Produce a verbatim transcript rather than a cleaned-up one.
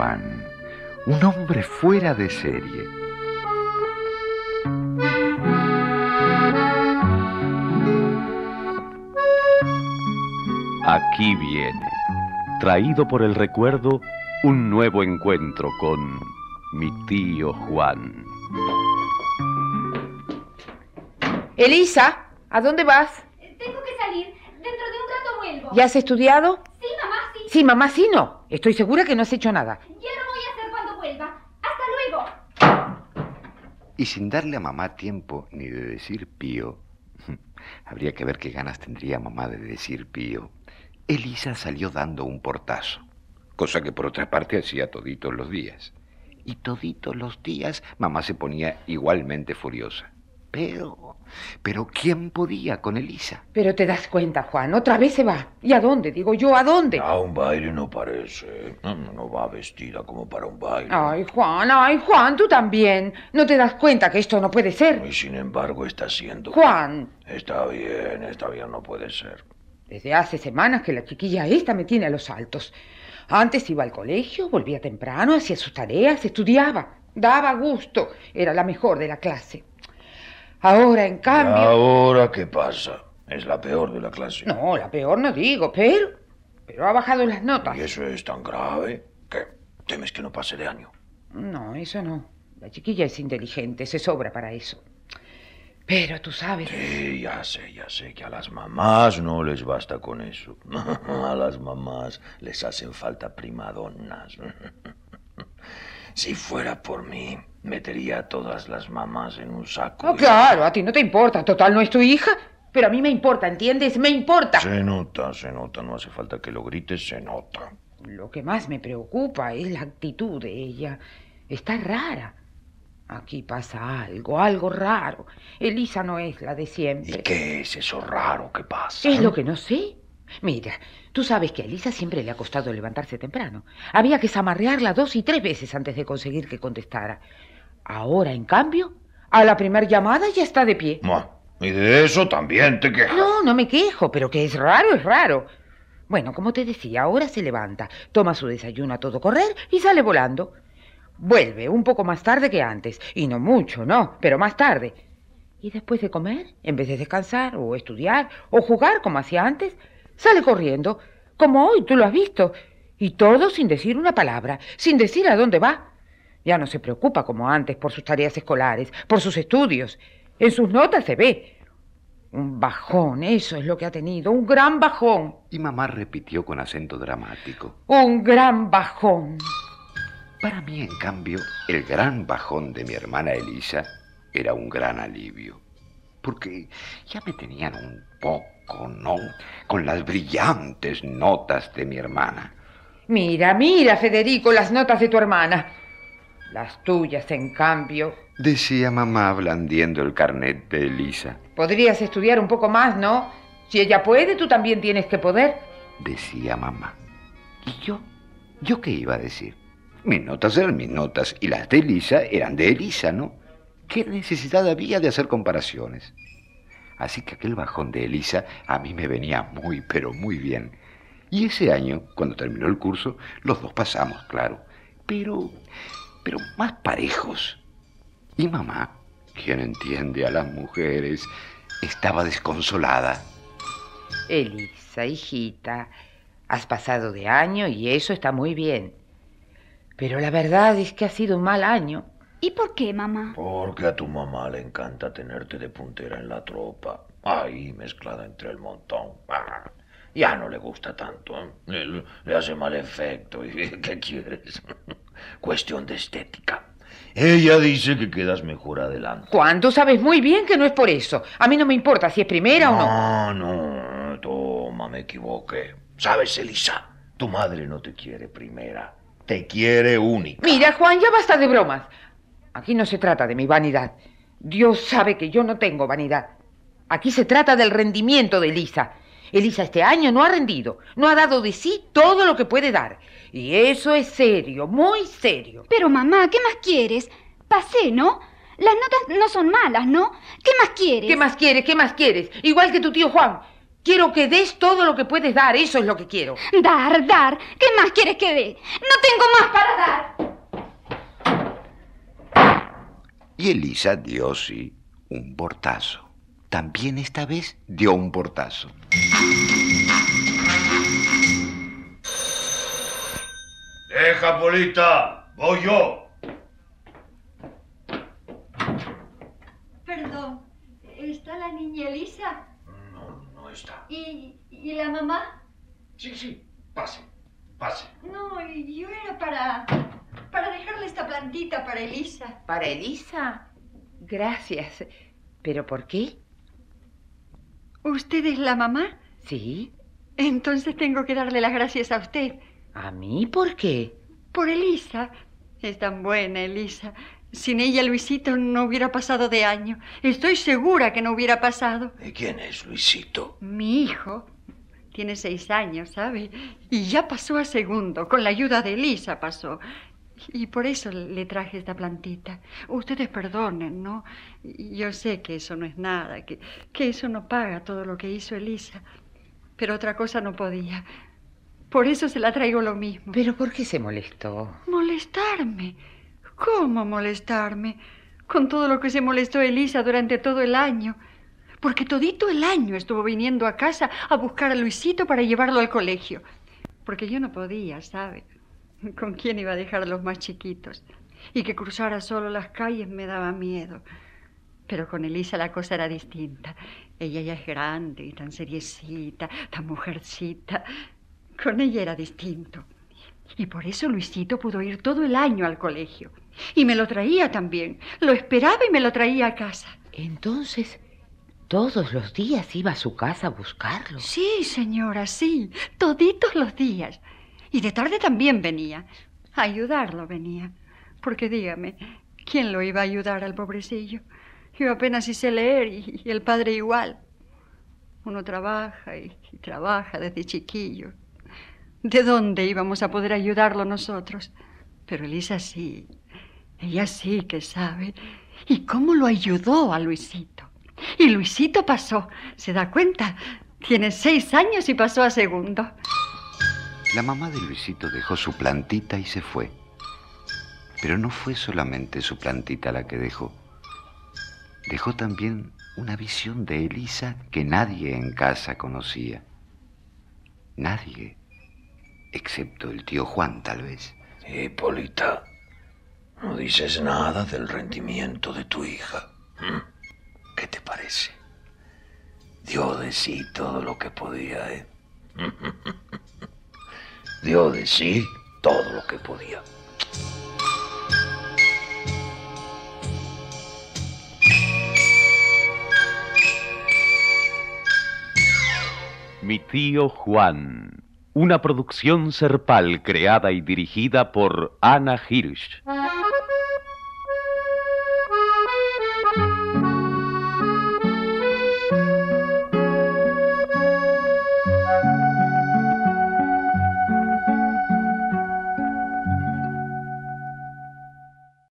Juan, un hombre fuera de serie. Aquí viene, traído por el recuerdo, un nuevo encuentro con mi tío Juan. Elisa, ¿a dónde vas? Tengo que salir. Dentro de un rato vuelvo. ¿Ya has estudiado? Sí, mamá, sí. Sí, mamá, sí, no. Estoy segura que no has hecho nada. Ya lo voy a hacer cuando vuelva. ¡Hasta luego! Y sin darle a mamá tiempo ni de decir pío, habría que ver qué ganas tendría mamá de decir pío, Elisa salió dando un portazo, cosa que por otra parte hacía toditos los días. Y toditos los días mamá se ponía igualmente furiosa. Pero, pero ¿quién podía con Elisa? Pero te das cuenta, Juan, otra vez se va. ¿Y a dónde? Digo yo, ¿a dónde? A un baile no parece. No, no va vestida como para un baile. Ay, Juan, ay, Juan, tú también. ¿No te das cuenta que esto no puede ser? Y sin embargo está siendo... Juan. Está bien, está bien, no puede ser. Desde hace semanas que la chiquilla esta me tiene a los saltos. Antes iba al colegio, volvía temprano, hacía sus tareas, estudiaba. Daba gusto. Era la mejor de la clase. Ahora, en cambio... ¿Y ahora qué pasa? ¿Es la peor de la clase? No, la peor no digo, pero... Pero ha bajado las notas. ¿Y eso es tan grave? ¿Qué? ¿Temes que no pase de año? No, eso no. La chiquilla es inteligente, se sobra para eso. Pero tú sabes... Sí, ya sé, ya sé que a las mamás no les basta con eso. A las mamás les hacen falta primadonas. Si fuera por mí, metería a todas las mamás en un saco. Oh, y... claro, a ti no te importa. Total, no es tu hija. Pero a mí me importa, ¿entiendes? Me importa. Se nota, se nota. No hace falta que lo grites, se nota. Lo que más me preocupa es la actitud de ella. Está rara. Aquí pasa algo, algo raro. Elisa no es la de siempre. ¿Y qué es eso raro que pasa? Es lo que no sé. Mira, tú sabes que a Elisa siempre le ha costado levantarse temprano. Había que zamarrearla dos y tres veces antes de conseguir que contestara. Ahora, en cambio, a la primer llamada ya está de pie. Bueno, y de eso también te quejas. No, no me quejo, pero que es raro, es raro. Bueno, como te decía, ahora se levanta, toma su desayuno a todo correr y sale volando. Vuelve un poco más tarde que antes, y no mucho, no, pero más tarde. Y después de comer, en vez de descansar o estudiar o jugar como hacía antes, sale corriendo, como hoy, tú lo has visto. Y todo sin decir una palabra, sin decir a dónde va. Ya no se preocupa como antes por sus tareas escolares, por sus estudios. En sus notas se ve. Un bajón, eso es lo que ha tenido, un gran bajón. Y mamá repitió con acento dramático. Un gran bajón. Para mí, en cambio, el gran bajón de mi hermana Elisa era un gran alivio. Porque ya me tenían un poco, ¿no? Con las brillantes notas de mi hermana. Mira, mira, Federico, las notas de tu hermana. Las tuyas, en cambio... Decía mamá blandiendo el carnet de Elisa. Podrías estudiar un poco más, ¿no? Si ella puede, tú también tienes que poder. Decía mamá. ¿Y yo? ¿Yo qué iba a decir? Mis notas eran mis notas y las de Elisa eran de Elisa, ¿no? ¿Qué necesidad había de hacer comparaciones? Así que aquel bajón de Elisa a mí me venía muy, pero muy bien. Y ese año, cuando terminó el curso, los dos pasamos, claro. Pero, pero más parejos. Y mamá, quien entiende a las mujeres, estaba desconsolada. Elisa, hijita, has pasado de año y eso está muy bien. Pero la verdad es que ha sido un mal año. ¿Y por qué, mamá? Porque a tu mamá le encanta tenerte de puntera en la tropa. Ahí, mezclada entre el montón. Ah, ya no le gusta tanto. ¿eh? Le, le hace mal efecto. ¿Qué quieres? Cuestión de estética. Ella dice que quedas mejor adelante. Juan, tú sabes muy bien que no es por eso. A mí no me importa si es primera o no. No, no, toma, me equivoqué. ¿Sabes, Elisa? Tu madre no te quiere primera. Te quiere única. Mira, Juan, ya basta de bromas. Aquí no se trata de mi vanidad. Dios sabe que yo no tengo vanidad. Aquí se trata del rendimiento de Elisa. Elisa este año no ha rendido, no ha dado de sí todo lo que puede dar. Y eso es serio, muy serio. Pero, mamá, ¿qué más quieres? Pasé, ¿no? Las notas no son malas, ¿no? ¿Qué más quieres? ¿Qué más quieres? ¿Qué más quieres? Igual que tu tío Juan. Quiero que des todo lo que puedes dar, eso es lo que quiero. Dar, dar. ¿Qué más quieres que dé? No tengo más para dar. Y Elisa dio, sí, un portazo. También esta vez dio un portazo. Deja, Polita, voy yo. Perdón, ¿está la niña Elisa? No, no está. ¿Y, y la mamá? Sí, sí, pase, pase. No, yo era para, para dejarle esta plantita para Elisa. ¿Para Elisa? Gracias. ¿Pero por qué? ¿Usted es la mamá? Sí. Entonces tengo que darle las gracias a usted. ¿A mí por qué? Por Elisa. Es tan buena, Elisa. Sin ella, Luisito no hubiera pasado de año. Estoy segura que no hubiera pasado. ¿Y quién es Luisito? Mi hijo tiene seis años, ¿sabe? Y ya pasó a segundo. Con la ayuda de Elisa pasó. Y por eso le traje esta plantita. Ustedes perdonen, ¿no? Yo sé que eso no es nada, que, que eso no paga todo lo que hizo Elisa. Pero otra cosa no podía. Por eso se la traigo lo mismo. ¿Pero por qué se molestó? ¿Molestarme? ¿Cómo molestarme? Con todo lo que se molestó Elisa durante todo el año. Porque todito el año estuvo viniendo a casa a buscar a Luisito para llevarlo al colegio. Porque yo no podía, ¿sabe? ¿Con quién iba a dejar a los más chiquitos? Y que cruzara solo las calles me daba miedo. Pero con Elisa la cosa era distinta. Ella ya es grande y tan seriecita, tan mujercita. Con ella era distinto. Y por eso Luisito pudo ir todo el año al colegio. Y me lo traía también. Lo esperaba y me lo traía a casa. Entonces, ¿todos los días iba a su casa a buscarlo? Sí, señora, sí. Toditos los días. Y de tarde también venía. A ayudarlo venía. Porque dígame, ¿quién lo iba a ayudar al pobrecillo? Yo apenas hice leer y, y el padre igual. Uno trabaja y, y trabaja desde chiquillo. ¿De dónde íbamos a poder ayudarlo nosotros? Pero Elisa sí. Ella sí que sabe. ¿Y cómo lo ayudó a Luisito? Y Luisito pasó. ¿Se da cuenta? Tiene seis años y pasó a segundo. La mamá de Luisito dejó su plantita y se fue. Pero no fue solamente su plantita la que dejó. Dejó también una visión de Elisa que nadie en casa conocía. Nadie, excepto el tío Juan, tal vez. Polita, no dices nada del rendimiento de tu hija. ¿Mm? ¿Qué te parece? Dio de sí todo lo que podía, ¿eh? Dio de sí todo lo que podía. Mi tío Juan, una producción Serpal creada y dirigida por Ana Hirsch.